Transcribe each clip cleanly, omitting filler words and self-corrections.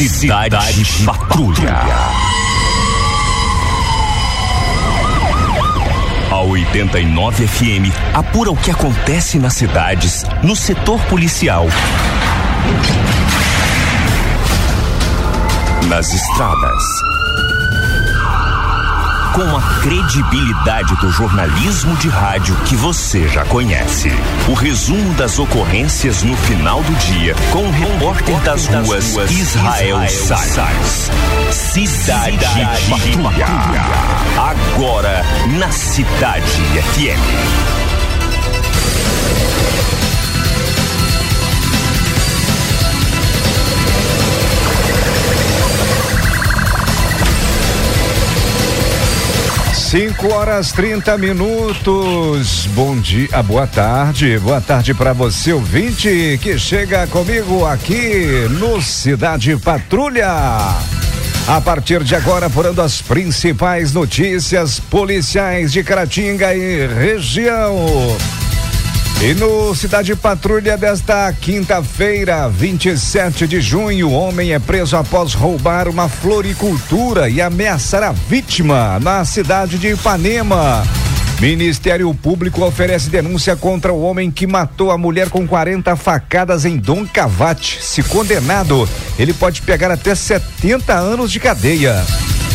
Cidade Patrulha. A 89 FM apura o que acontece nas cidades, no setor policial, nas estradas. Com a credibilidade do jornalismo de rádio que você já conhece. O resumo das ocorrências no final do dia com o repórter das ruas Israel Salles. Cidade Patrulha. Agora na Cidade FM. Cinco horas 30 minutos. Bom dia, boa tarde para você, ouvinte, que chega comigo aqui no Cidade Patrulha. A partir de agora, apurando as principais notícias policiais de Caratinga e região. E no Cidade Patrulha desta quinta-feira, 27 de junho, homem é preso após roubar uma floricultura e ameaçar a vítima na cidade de Ipanema. Ministério Público oferece denúncia contra o homem que matou a mulher com 40 facadas em Dom Cavate. Se condenado, ele pode pegar até 70 anos de cadeia.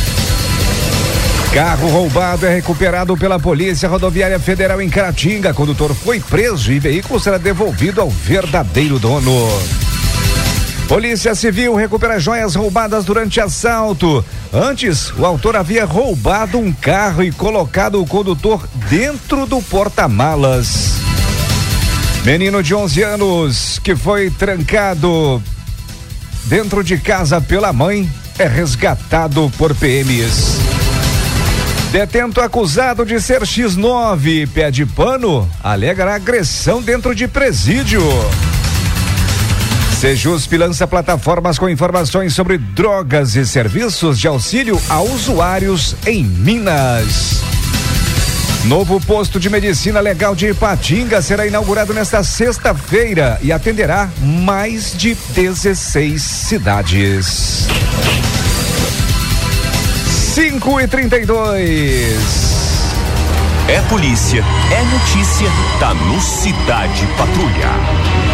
Carro roubado é recuperado pela Polícia Rodoviária Federal em Caratinga. Condutor foi preso e veículo será devolvido ao verdadeiro dono. Polícia Civil recupera joias roubadas durante assalto. Antes, o autor havia roubado um carro e colocado o condutor dentro do porta-malas. Menino de 11 anos que foi trancado dentro de casa pela mãe é resgatado por PMs. Detento acusado de ser X9 pede pano, alega agressão dentro de presídio. Sejusp lança plataformas com informações sobre drogas e serviços de auxílio a usuários em Minas. Novo posto de medicina legal de Ipatinga será inaugurado nesta sexta-feira e atenderá mais de 16 cidades. 5h32. É polícia, é notícia, tá no Cidade Patrulha.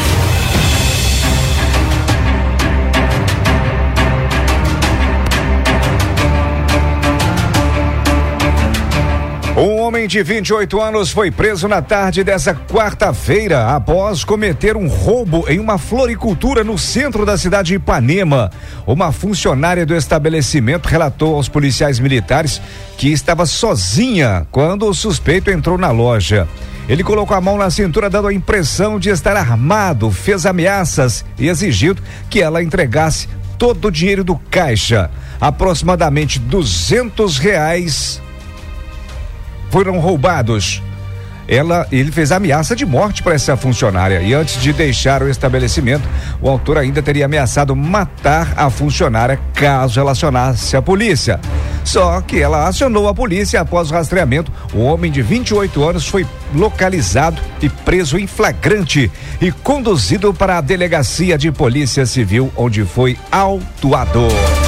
Um homem de 28 anos foi preso na tarde dessa quarta-feira após cometer um roubo em uma floricultura no centro da cidade de Ipanema. Uma funcionária do estabelecimento relatou aos policiais militares que estava sozinha quando o suspeito entrou na loja. Ele colocou a mão na cintura dando a impressão de estar armado, fez ameaças e exigiu que ela entregasse todo o dinheiro do caixa. Aproximadamente R$200 foram roubados. Ele fez ameaça de morte para essa funcionária e antes de deixar o estabelecimento, o autor ainda teria ameaçado matar a funcionária caso ela acionasse a polícia. Só que ela acionou a polícia após o rastreamento. O homem de 28 anos foi localizado e preso em flagrante e conduzido para a delegacia de polícia civil, onde foi autuado.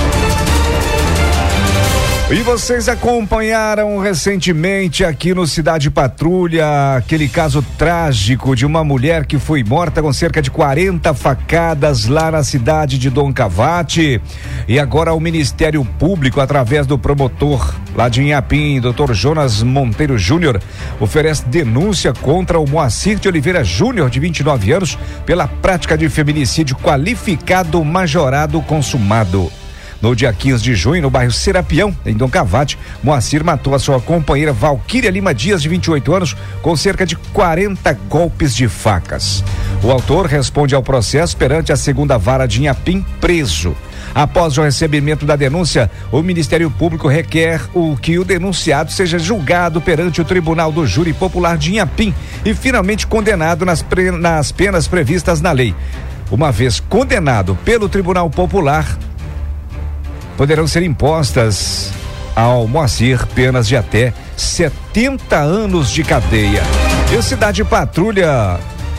E vocês acompanharam recentemente aqui no Cidade Patrulha aquele caso trágico de uma mulher que foi morta com cerca de 40 facadas lá na cidade de Dom Cavate. E agora o Ministério Público, através do promotor lá de Inhapim, Dr. Jonas Monteiro Júnior, oferece denúncia contra o Moacir de Oliveira Júnior, de 29 anos, pela prática de feminicídio qualificado majorado consumado. No dia 15 de junho, no bairro Serapião, em Dom Cavate, Moacir matou a sua companheira Valquíria Lima Dias, de 28 anos, com cerca de 40 golpes de facas. O autor responde ao processo perante a segunda vara de Inhapim, preso. Após o recebimento da denúncia, o Ministério Público requer que o denunciado seja julgado perante o Tribunal do Júri Popular de Inhapim e finalmente condenado nas penas previstas na lei. Uma vez condenado pelo Tribunal Popular, poderão ser impostas ao Moacir penas de até 70 anos de cadeia. E o Cidade Patrulha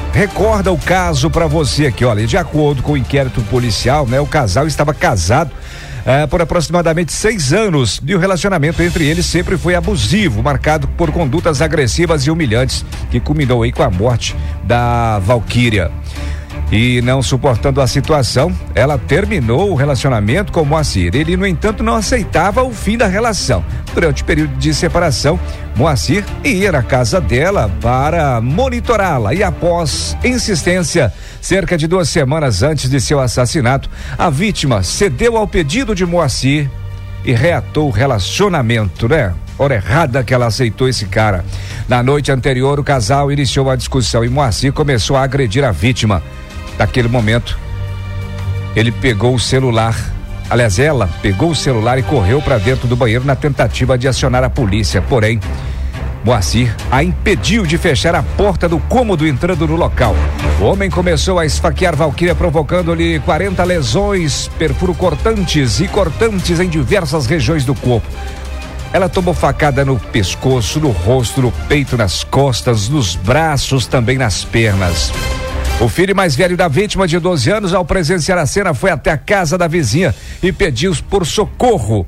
recorda o caso para você aqui, olha, de acordo com o inquérito policial, né, o casal estava casado por aproximadamente 6 anos e o relacionamento entre eles sempre foi abusivo, marcado por condutas agressivas e humilhantes, que culminou aí com a morte da Valquíria. E não suportando a situação, ela terminou o relacionamento com o Moacir. Ele, no entanto, não aceitava o fim da relação. Durante o período de separação, Moacir ia na casa dela para monitorá-la e, após insistência, cerca de 2 semanas antes de seu assassinato, a vítima cedeu ao pedido de Moacir e reatou o relacionamento, né? Hora errada que ela aceitou esse cara. Na noite anterior, o casal iniciou a discussão e Moacir começou a agredir a vítima. Naquele momento, ele pegou o celular, aliás, ela pegou o celular e correu para dentro do banheiro na tentativa de acionar a polícia. Porém, Moacir a impediu de fechar a porta do cômodo entrando no local. O homem começou a esfaquear Valquíria, provocando-lhe 40 lesões, perfuro cortantes e cortantes em diversas regiões do corpo. Ela tomou facada no pescoço, no rosto, no peito, nas costas, nos braços, também nas pernas. O filho mais velho da vítima, de 12 anos, ao presenciar a cena, foi até a casa da vizinha e pediu por socorro.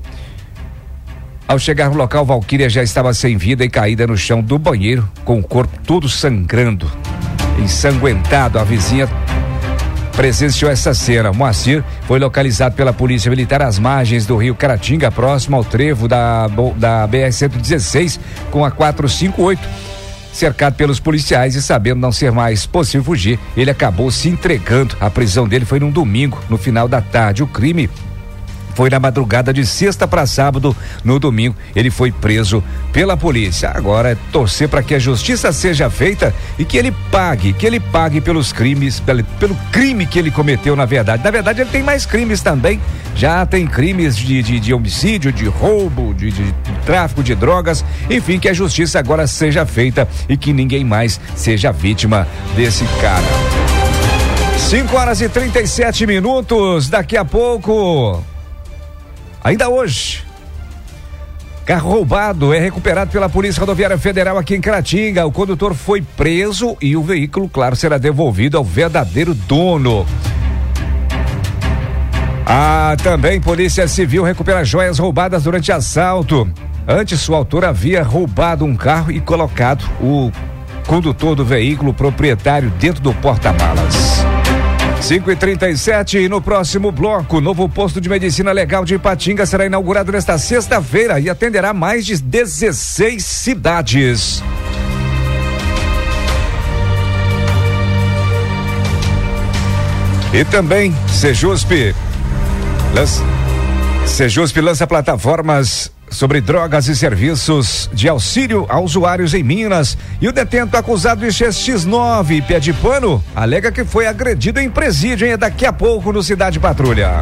Ao chegar no local, Valquíria já estava sem vida e caída no chão do banheiro, com o corpo todo sangrando, ensanguentado. A vizinha presenciou essa cena. Moacir foi localizado pela polícia militar às margens do rio Caratinga, próximo ao trevo da BR-116, com a 458. Cercado pelos policiais e sabendo não ser mais possível fugir, ele acabou se entregando. A prisão dele foi num domingo, no final da tarde. O crime foi na madrugada de sexta para sábado. No domingo, ele foi preso pela polícia. Agora é torcer para que a justiça seja feita e que ele pague pelos crimes, pelo crime que ele cometeu, na verdade. Na verdade, ele tem mais crimes também. Já tem crimes de homicídio, de roubo, de tráfico de drogas. Enfim, que a justiça agora seja feita e que ninguém mais seja vítima desse cara. 5h37. Daqui a pouco, ainda hoje, carro roubado é recuperado pela Polícia Rodoviária Federal aqui em Caratinga. O condutor foi preso e o veículo, claro, será devolvido ao verdadeiro dono. Também Polícia Civil recupera joias roubadas durante assalto. Antes, o autor havia roubado um carro e colocado o condutor do veículo proprietário dentro do porta-malas. 5h37, e no próximo bloco, o novo posto de medicina legal de Ipatinga será inaugurado nesta sexta-feira e atenderá mais de 16 cidades. E também Sejusp lança plataformas sobre drogas e serviços de auxílio a usuários em Minas. E o detento acusado de X9 pé de pano alega que foi agredido em presídio, hein? Daqui a pouco no Cidade Patrulha.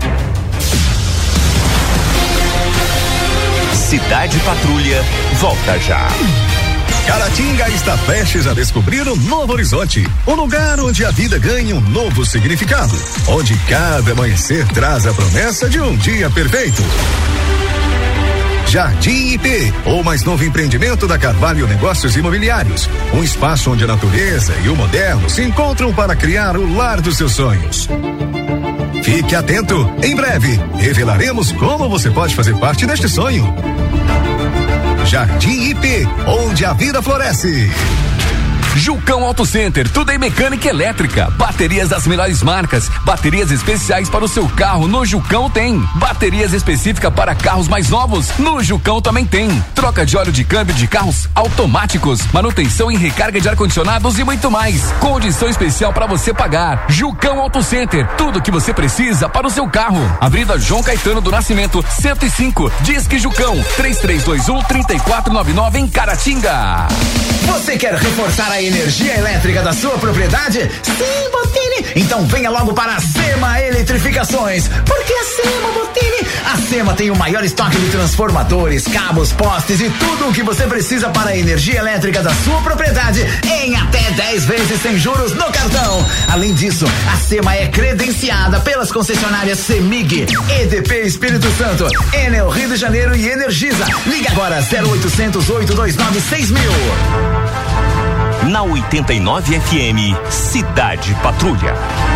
Cidade Patrulha volta já. Caratinga está prestes a descobrir um novo horizonte, um lugar onde a vida ganha um novo significado, onde cada amanhecer traz a promessa de um dia perfeito. Jardim IP, o mais novo empreendimento da Carvalho Negócios Imobiliários, um espaço onde a natureza e o moderno se encontram para criar o lar dos seus sonhos. Fique atento, em breve revelaremos como você pode fazer parte deste sonho. Jardim IP, onde a vida floresce. Jucão Auto Center, tudo em mecânica elétrica, baterias das melhores marcas, baterias especiais para o seu carro, no Jucão tem, baterias específicas para carros mais novos, no Jucão também tem, troca de óleo de câmbio de carros automáticos, manutenção e recarga de ar-condicionados e muito mais, condição especial para você pagar. Jucão Auto Center, tudo que você precisa para o seu carro. Avenida João Caetano do Nascimento, 105, Disque Jucão, 3321-3499 em Caratinga. Você quer reforçar a energia elétrica da sua propriedade? Sim, Botini! Então venha logo para a Sema Eletrificações. Por que a Sema, Botini? A Sema tem o maior estoque de transformadores, cabos, postes e tudo o que você precisa para a energia elétrica da sua propriedade em até 10 vezes sem juros no cartão. Além disso, a Sema é credenciada pelas concessionárias Semig, EDP Espírito Santo, Enel Rio de Janeiro e Energisa. Liga agora 0800 829 6000. Na 89 FM, Cidade Patrulha.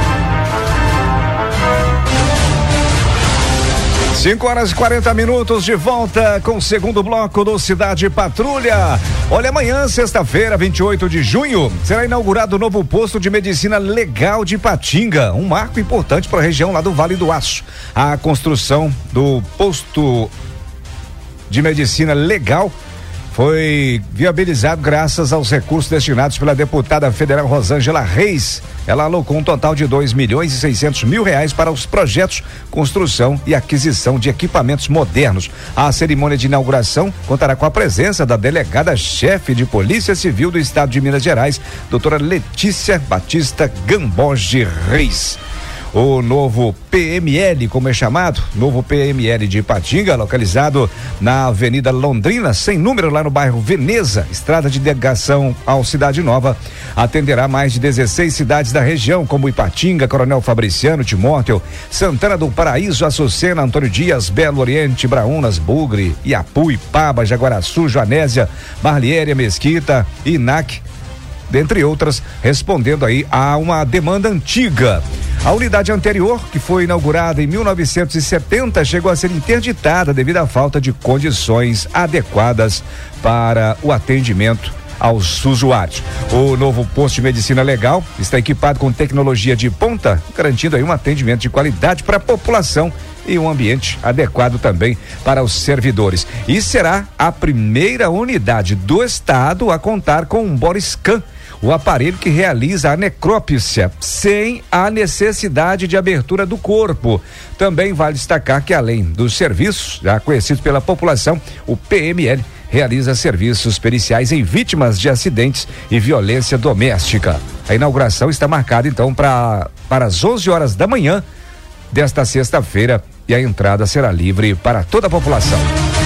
5h40 de volta com o segundo bloco do Cidade Patrulha. Olha, amanhã, sexta-feira, 28 de junho, será inaugurado o novo posto de medicina legal de Ipatinga, um marco importante para a região lá do Vale do Aço. A construção do posto de medicina legal foi viabilizado graças aos recursos destinados pela deputada federal Rosângela Reis. Ela alocou um total de R$2.600.000 para os projetos, construção e aquisição de equipamentos modernos. A cerimônia de inauguração contará com a presença da delegada-chefe de Polícia Civil do Estado de Minas Gerais, doutora Letícia Batista Gamboge Reis. O novo PML, como é chamado, novo PML de Ipatinga, localizado na Avenida Londrina, sem número, lá no bairro Veneza, estrada de ligação ao Cidade Nova, atenderá mais de 16 cidades da região, como Ipatinga, Coronel Fabriciano, Timóteo, Santana do Paraíso, Açucena, Antônio Dias, Belo Oriente, Braúnas, Bugre, Iapu, Ipaba, Jaguaraçu, Joanésia, Marliéria, Mesquita, Inac, dentre outras, respondendo aí a uma demanda antiga. A unidade anterior, que foi inaugurada em 1970, chegou a ser interditada devido à falta de condições adequadas para o atendimento aos usuários. O novo posto de medicina legal está equipado com tecnologia de ponta, garantindo aí um atendimento de qualidade para a população e um ambiente adequado também para os servidores. E será a primeira unidade do estado a contar com um Borescan, o aparelho que realiza a necrópsia sem a necessidade de abertura do corpo. Também vale destacar que, além dos serviços já conhecidos pela população, o PML realiza serviços periciais em vítimas de acidentes e violência doméstica. A inauguração está marcada então para as 11 horas da manhã desta sexta-feira e a entrada será livre para toda a população.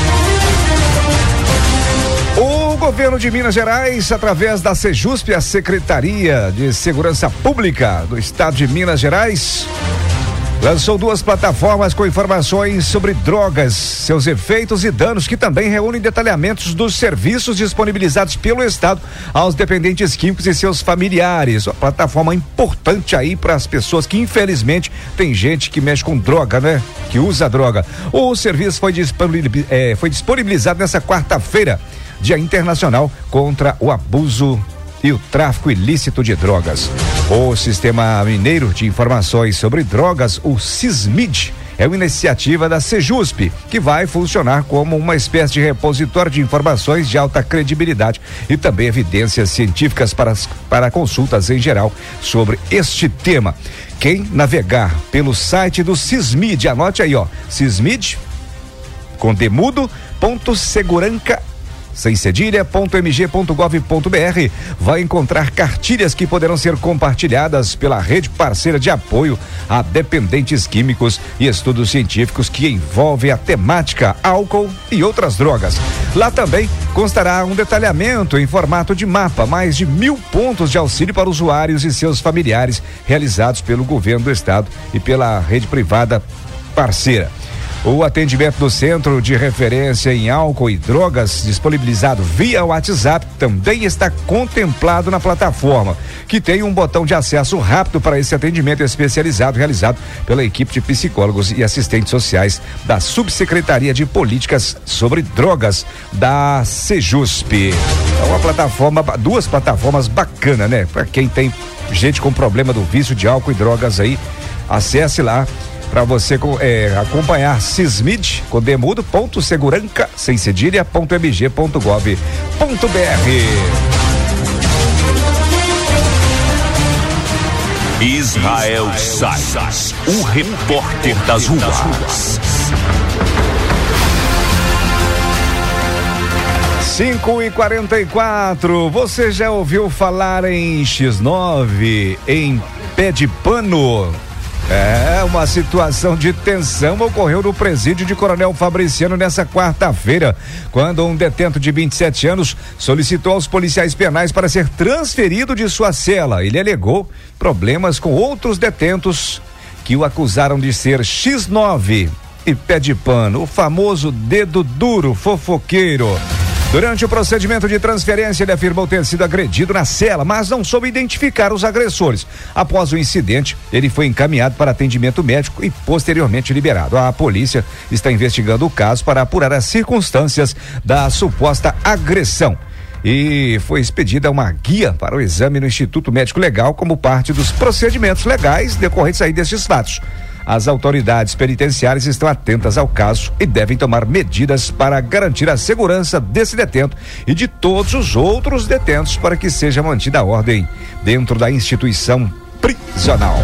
O governo de Minas Gerais, através da Sejusp, a Secretaria de Segurança Pública do Estado de Minas Gerais, lançou 2 plataformas com informações sobre drogas, seus efeitos e danos, que também reúnem detalhamentos dos serviços disponibilizados pelo Estado aos dependentes químicos e seus familiares. Uma plataforma importante aí para as pessoas que, infelizmente, tem gente que mexe com droga, né? Que usa droga. O serviço foi disponibilizado nessa quarta-feira, Dia Internacional contra o Abuso e o Tráfico Ilícito de Drogas. O Sistema Mineiro de Informações sobre Drogas, o SISMID, é uma iniciativa da Sejusp, que vai funcionar como uma espécie de repositório de informações de alta credibilidade e também evidências científicas para consultas em geral sobre este tema. Quem navegar pelo site do SISMID, anote aí, SISMID, com demudo.seguranca sem cedilha.mg.gov.br, vai encontrar cartilhas que poderão ser compartilhadas pela rede parceira de apoio a dependentes químicos e estudos científicos que envolvem a temática álcool e outras drogas. Lá também constará um detalhamento em formato de mapa, mais de 1.000 pontos de auxílio para usuários e seus familiares, realizados pelo governo do estado e pela rede privada parceira. O atendimento do Centro de Referência em Álcool e Drogas, disponibilizado via WhatsApp, também está contemplado na plataforma, que tem um botão de acesso rápido para esse atendimento especializado realizado pela equipe de psicólogos e assistentes sociais da Subsecretaria de Políticas sobre Drogas da Sejusp. É uma plataforma, 2 plataformas bacanas, né? Para quem tem gente com problema do vício de álcool e drogas aí, acesse lá para você acompanhar SISMID com demudo.seguranca sem cedilha.mg.gov.br. Israel Salles, o repórter das ruas. 5h44, você já ouviu falar em X9, em pé de pano? Uma situação de tensão ocorreu no presídio de Coronel Fabriciano nessa quarta-feira, quando um detento de 27 anos solicitou aos policiais penais para ser transferido de sua cela. Ele alegou problemas com outros detentos que o acusaram de ser X9 e pé de pano, o famoso dedo duro fofoqueiro. Durante o procedimento de transferência, ele afirmou ter sido agredido na cela, mas não soube identificar os agressores. Após o incidente, ele foi encaminhado para atendimento médico e posteriormente liberado. A polícia está investigando o caso para apurar as circunstâncias da suposta agressão. E foi expedida uma guia para o exame no Instituto Médico Legal como parte dos procedimentos legais decorrentes aí destes fatos. As autoridades penitenciárias estão atentas ao caso e devem tomar medidas para garantir a segurança desse detento e de todos os outros detentos para que seja mantida a ordem dentro da instituição prisional.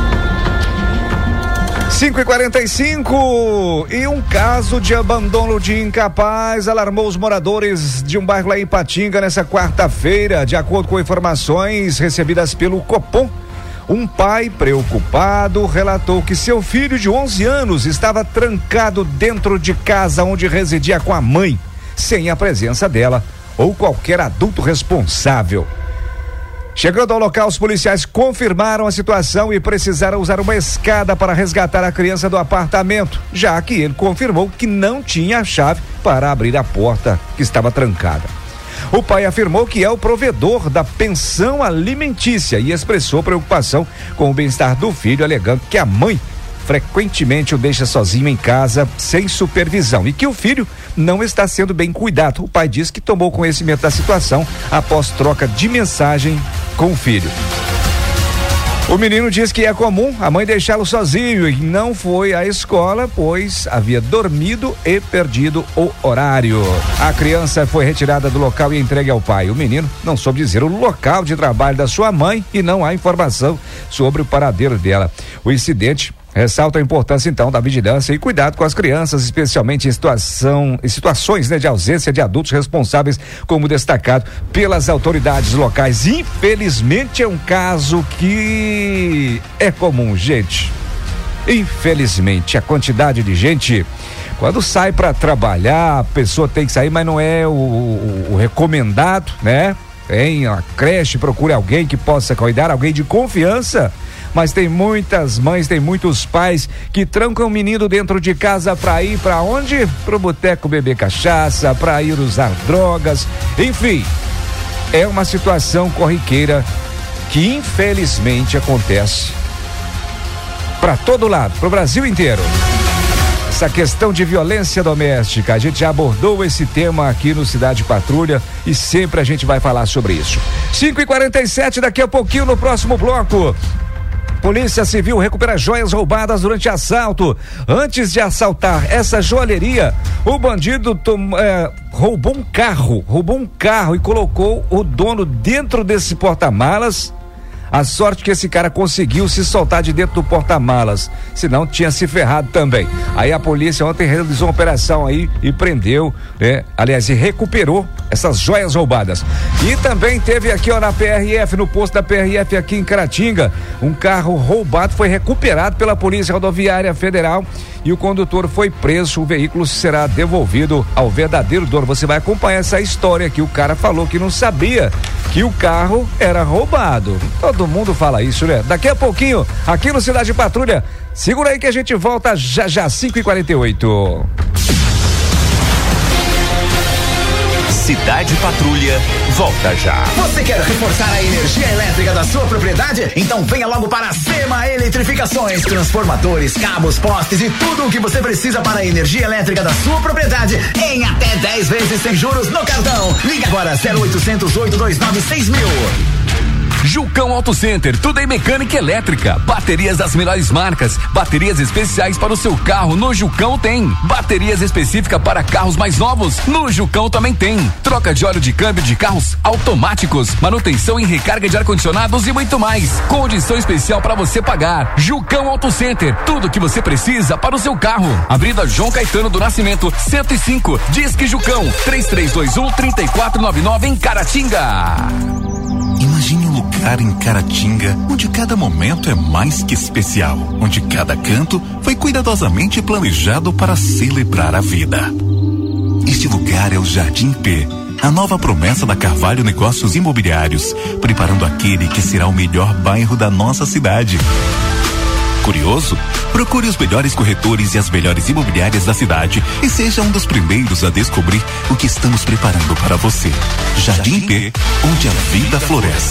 5h45 e um caso de abandono de incapaz alarmou os moradores de um bairro lá em Ipatinga nessa quarta-feira. De acordo com informações recebidas pelo Copom, um pai preocupado relatou que seu filho de 11 anos estava trancado dentro de casa onde residia com a mãe, sem a presença dela ou qualquer adulto responsável. Chegando ao local, os policiais confirmaram a situação e precisaram usar uma escada para resgatar a criança do apartamento, já que ele confirmou que não tinha a chave para abrir a porta que estava trancada. O pai afirmou que é o provedor da pensão alimentícia e expressou preocupação com o bem-estar do filho, alegando que a mãe frequentemente o deixa sozinho em casa, sem supervisão, e que o filho não está sendo bem cuidado. O pai diz que tomou conhecimento da situação após troca de mensagem com o filho. O menino diz que é comum a mãe deixá-lo sozinho e não foi à escola, pois havia dormido e perdido o horário. A criança foi retirada do local e entregue ao pai. O menino não soube dizer o local de trabalho da sua mãe e não há informação sobre o paradeiro dela. O incidente ressalta a importância, então, da vigilância e cuidado com as crianças, especialmente em situações de ausência de adultos responsáveis, como destacado pelas autoridades locais. Infelizmente, é um caso que é comum, gente. Infelizmente, a quantidade de gente, quando sai para trabalhar, a pessoa tem que sair, mas não é o recomendado, né? Tem a creche, procure alguém que possa cuidar, alguém de confiança. Mas tem muitas mães, tem muitos pais que trancam o menino dentro de casa para ir para onde? Pro boteco beber cachaça, para ir usar drogas, enfim. É uma situação corriqueira que infelizmente acontece para todo lado, pro Brasil inteiro. Essa questão de violência doméstica, a gente já abordou esse tema aqui no Cidade Patrulha e sempre a gente vai falar sobre isso. 5h47, daqui a pouquinho no próximo bloco. Polícia Civil recupera joias roubadas durante assalto. Antes de assaltar essa joalheria, o bandido roubou um carro e colocou o dono dentro desse porta-malas. A sorte que esse cara conseguiu se soltar de dentro do porta-malas, senão tinha se ferrado também. Aí a polícia ontem realizou uma operação aí e prendeu, aliás, e recuperou essas joias roubadas. E também teve aqui, na PRF, no posto da PRF aqui em Caratinga, um carro roubado foi recuperado pela Polícia Rodoviária Federal e o condutor foi preso. O veículo será devolvido ao verdadeiro dono. Você vai acompanhar essa história aqui. O cara falou que não sabia que o carro era roubado. Todo mundo fala isso, né? Daqui a pouquinho, aqui no Cidade Patrulha, segura aí que a gente volta já, 5h48. Cidade Patrulha volta já. Você quer reforçar a energia elétrica da sua propriedade? Então venha logo para a Sema Eletrificações. Transformadores, cabos, postes e tudo o que você precisa para a energia elétrica da sua propriedade em até 10 vezes sem juros no cartão. Liga agora 0800 829 6000. Jucão Auto Center, tudo em mecânica elétrica, baterias das melhores marcas, baterias especiais para o seu carro, no Jucão tem, baterias específicas para carros mais novos, no Jucão também tem, troca de óleo de câmbio de carros automáticos, manutenção e recarga de ar-condicionados e muito mais, condição especial para você pagar. Jucão Auto Center, tudo que você precisa para o seu carro. Avenida João Caetano do Nascimento, 105, Disque Jucão, 3321-3499 em Caratinga. Imagine um lugar em Caratinga onde cada momento é mais que especial, onde cada canto foi cuidadosamente planejado para celebrar a vida. Este lugar é o Jardim P, a nova promessa da Carvalho Negócios Imobiliários, preparando aquele que será o melhor bairro da nossa cidade. curioso? Procure os melhores corretores e as melhores imobiliárias da cidade e seja um dos primeiros a descobrir o que estamos preparando para você. Jardim P, onde a vida floresce.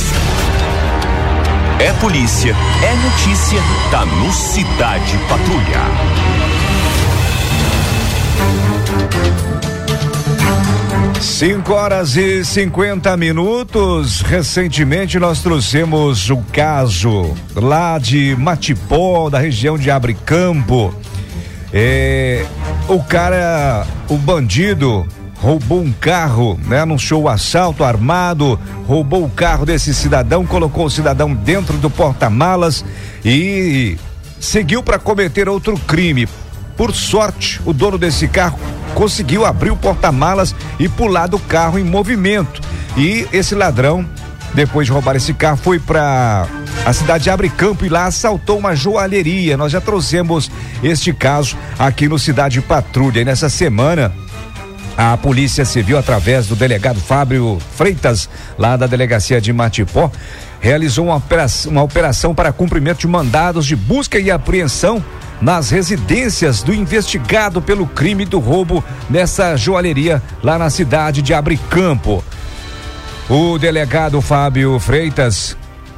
É polícia, é notícia, tá no Cidade Patrulha. Cinco horas e 50 minutos. Recentemente nós trouxemos o caso lá de Matipó, da região de Abricampo. O bandido roubou um carro, né? Anunciou o assalto armado, roubou o carro desse cidadão, colocou o cidadão dentro do porta-malas e seguiu para cometer outro crime. Por sorte, o dono desse carro conseguiu abrir o porta-malas e pular do carro em movimento. E esse ladrão, depois de roubar esse carro, foi para a cidade de Abricampo e lá assaltou uma joalheria. Nós já trouxemos este caso aqui no Cidade Patrulha. E nessa semana, a Polícia Civil, através do delegado Fábio Freitas, lá da delegacia de Matipó, realizou uma operação para cumprimento de mandados de busca e apreensão nas residências do investigado pelo crime do roubo nessa joalheria lá na cidade de Abricampo. O delegado Fábio Freitas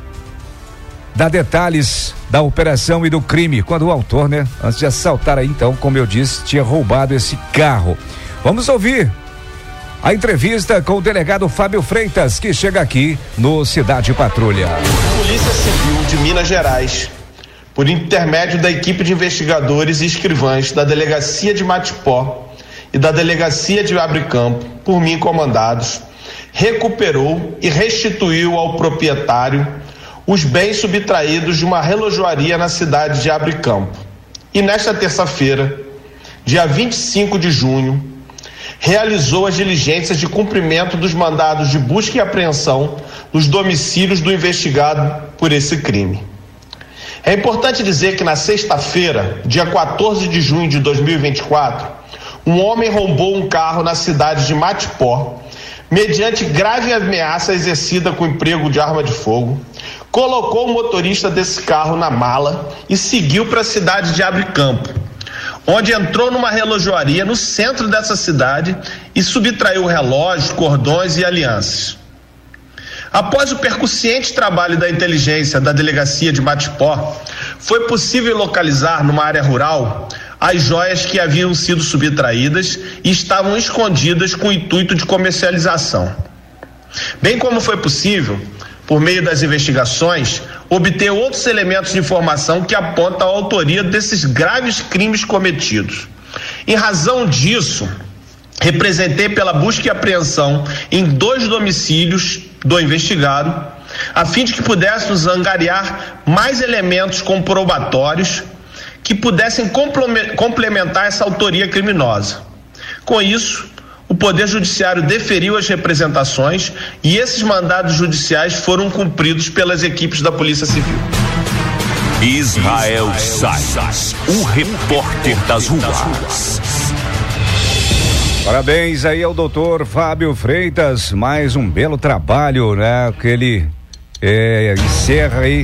dá detalhes da operação e do crime, quando o autor, né, antes de assaltar aí, então, como eu disse, tinha roubado esse carro. Vamos ouvir a entrevista com o delegado Fábio Freitas, que chega aqui no Cidade Patrulha. Polícia Civil de Minas Gerais, por intermédio da equipe de investigadores e escrivães da Delegacia de Matipó e da Delegacia de Abricampo, por mim comandados, recuperou e restituiu ao proprietário os bens subtraídos de uma relojoaria na cidade de Abricampo. E nesta terça-feira, dia 25 de junho, realizou as diligências de cumprimento dos mandados de busca e apreensão nos domicílios do investigado por esse crime. É importante dizer que na sexta-feira, dia 14 de junho de 2024, um homem roubou um carro na cidade de Matipó, mediante grave ameaça exercida com emprego de arma de fogo, colocou o motorista desse carro na mala e seguiu para a cidade de Abricampo, onde entrou numa relojoaria no centro dessa cidade e subtraiu relógios, cordões e alianças. Após o percussiente trabalho da inteligência da delegacia de Matipó, foi possível localizar numa área rural as joias que haviam sido subtraídas e estavam escondidas com o intuito de comercialização. Bem como foi possível, por meio das investigações, obter outros elementos de informação que apontam a autoria desses graves crimes cometidos. Em razão disso, representei pela busca e apreensão em 2 domicílios do investigado, a fim de que pudéssemos angariar mais elementos comprobatórios que pudessem complementar essa autoria criminosa. Com isso, o Poder Judiciário deferiu as representações e esses mandados judiciais foram cumpridos pelas equipes da Polícia Civil. Israel Sais, o repórter das ruas. Parabéns aí ao doutor Fábio Freitas, mais um belo trabalho, né? Que ele encerra aí.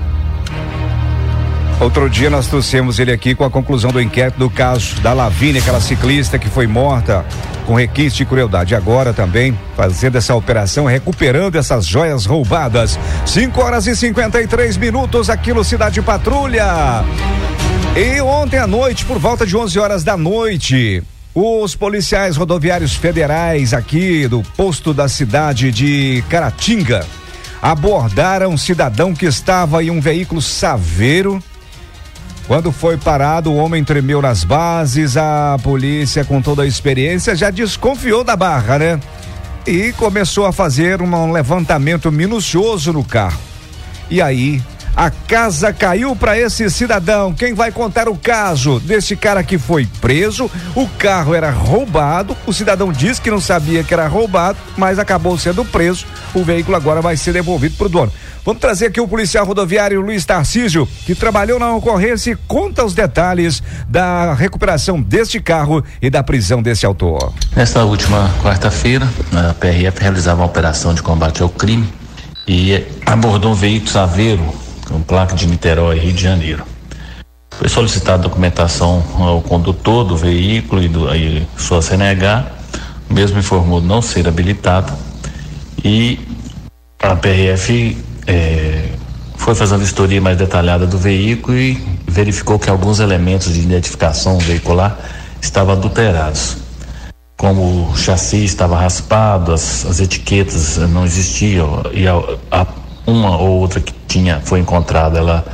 Outro dia nós trouxemos ele aqui com a conclusão do inquérito do caso da Lavínia, aquela ciclista que foi morta com requinte de crueldade. Agora também fazendo essa operação, recuperando essas joias roubadas. 5 horas e 53 minutos aqui no Cidade Patrulha. E ontem à noite, por volta de 11 horas da noite, os policiais rodoviários federais aqui do posto da cidade de Caratinga abordaram um cidadão que estava em um veículo Saveiro. Quando foi parado, o homem tremeu nas bases. A polícia, com toda a experiência, já desconfiou da barra, né? E começou a fazer um levantamento minucioso no carro. E aí, a casa caiu para esse cidadão. Quem vai contar o caso desse cara que foi preso? O carro era roubado. O cidadão disse que não sabia que era roubado, mas acabou sendo preso. O veículo agora vai ser devolvido pro dono. Vamos trazer aqui o policial rodoviário Luiz Tarcísio, que trabalhou na ocorrência e conta os detalhes da recuperação deste carro e da prisão desse autor. Nesta última quarta-feira, a PRF realizava uma operação de combate ao crime e abordou um veículo Saveiro com placa de Niterói, Rio de Janeiro. Foi solicitada documentação ao condutor do veículo e sua CNH. O mesmo informou não ser habilitado e a PRF foi fazer uma vistoria mais detalhada do veículo e verificou que alguns elementos de identificação veicular estavam adulterados. Como o chassi estava raspado, as etiquetas não existiam e uma ou outra que foi encontrada, ela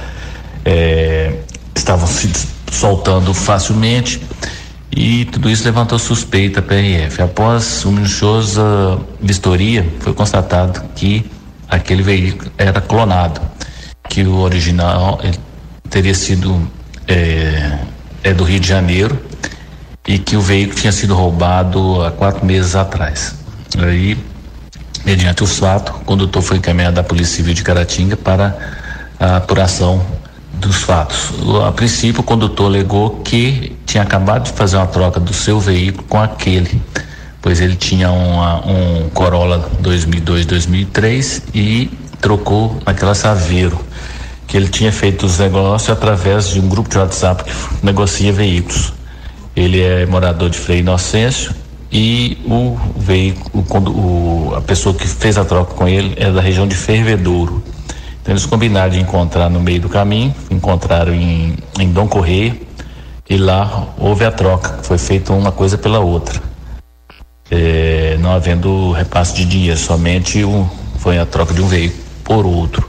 estava se soltando facilmente e tudo isso levantou suspeita à PRF. Após uma minuciosa vistoria, foi constatado que aquele veículo era clonado, que o original teria sido do Rio de Janeiro e que o veículo tinha sido roubado há 4 meses atrás. Aí, mediante os fatos, o condutor foi encaminhado à Polícia Civil de Caratinga para a apuração dos fatos. A princípio, o condutor alegou que tinha acabado de fazer uma troca do seu veículo com aquele, pois ele tinha um Corolla 2002-2003 e trocou naquela Saveiro, que ele tinha feito os negócios através de um grupo de WhatsApp que negocia veículos. Ele é morador de Frei Inocêncio e o veículo, a pessoa que fez a troca com ele é da região de Fervedouro. Então eles combinaram de encontrar no meio do caminho, encontraram em Dom Correia e lá houve a troca, foi feita uma coisa pela outra, não havendo repasse de dinheiro, somente foi a troca de um veículo por outro.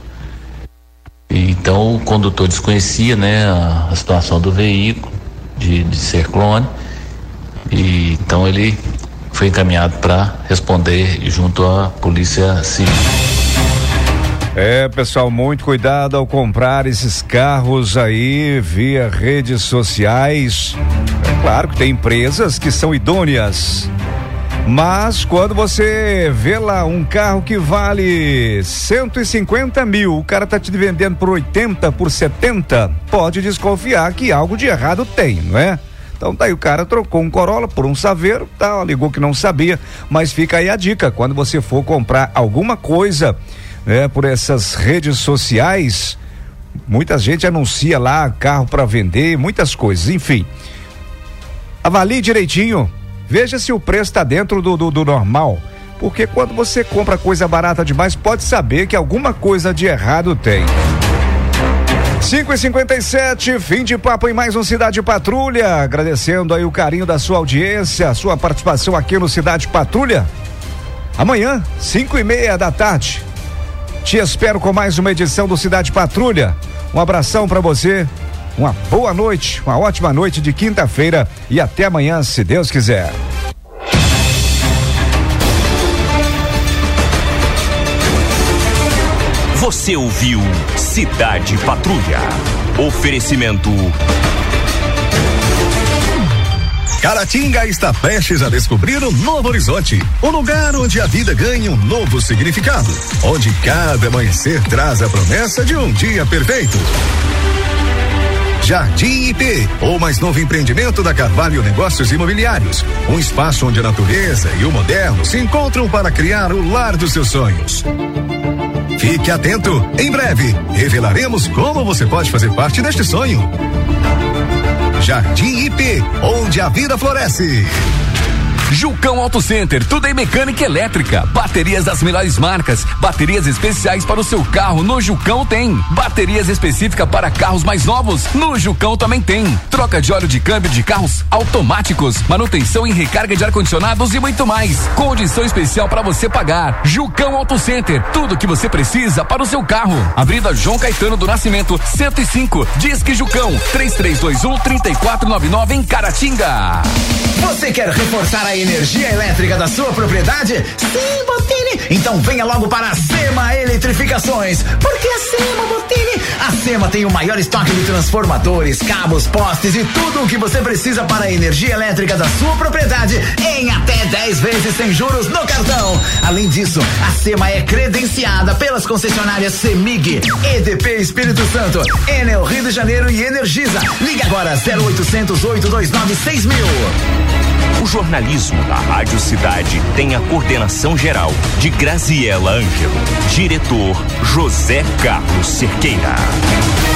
E, então o condutor desconhecia, né, a situação do veículo de ser clone, e então ele foi encaminhado para responder junto à Polícia Civil. Pessoal, muito cuidado ao comprar esses carros aí via redes sociais. É claro que tem empresas que são idôneas, mas quando você vê lá um carro que vale 150 mil, o cara tá te vendendo por 80, por 70, pode desconfiar que algo de errado tem, não é? Então daí o cara trocou um Corolla por um Saveiro, tá, alegou que não sabia, mas fica aí a dica, quando você for comprar alguma coisa, né, por essas redes sociais, muita gente anuncia lá carro para vender, muitas coisas, enfim. Avalie direitinho, veja se o preço está dentro do normal, porque quando você compra coisa barata demais, pode saber que alguma coisa de errado tem. 5h57, fim de papo em mais um Cidade Patrulha, agradecendo aí o carinho da sua audiência, a sua participação aqui no Cidade Patrulha. Amanhã, 5:30 da tarde, te espero com mais uma edição do Cidade Patrulha. Um abração pra você, uma boa noite, uma ótima noite de quinta-feira e até amanhã, se Deus quiser. Você ouviu Cidade Patrulha. Oferecimento. Caratinga está prestes a descobrir um novo horizonte, um lugar onde a vida ganha um novo significado, onde cada amanhecer traz a promessa de um dia perfeito. Jardim IP, o mais novo empreendimento da Carvalho Negócios Imobiliários, um espaço onde a natureza e o moderno se encontram para criar o lar dos seus sonhos. Fique atento, em breve revelaremos como você pode fazer parte deste sonho. Jardim IP, onde a vida floresce. Jucão Auto Center, tudo em mecânica elétrica, baterias das melhores marcas, baterias especiais para o seu carro, no Jucão tem. Baterias específicas para carros mais novos, no Jucão também tem. Troca de óleo de câmbio de carros automáticos, manutenção e recarga de ar-condicionados e muito mais. Condição especial para você pagar. Jucão Auto Center, tudo que você precisa para o seu carro. Avenida João Caetano do Nascimento, 105, Disque Jucão, 3321-3499 em Caratinga. Você quer reforçar a energia elétrica da sua propriedade? Sim, Botini! Então venha logo para a Sema Eletrificações. Porque a Sema, Botini? A Sema tem o maior estoque de transformadores, cabos, postes e tudo o que você precisa para a energia elétrica da sua propriedade em até 10 vezes sem juros no cartão. Além disso, a Sema é credenciada pelas concessionárias Semig, EDP Espírito Santo, Enel Rio de Janeiro e Energisa. Ligue agora 0800 829 6000. O jornalismo da Rádio Cidade tem a coordenação geral de Graziela Ângelo, diretor José Carlos Cerqueira.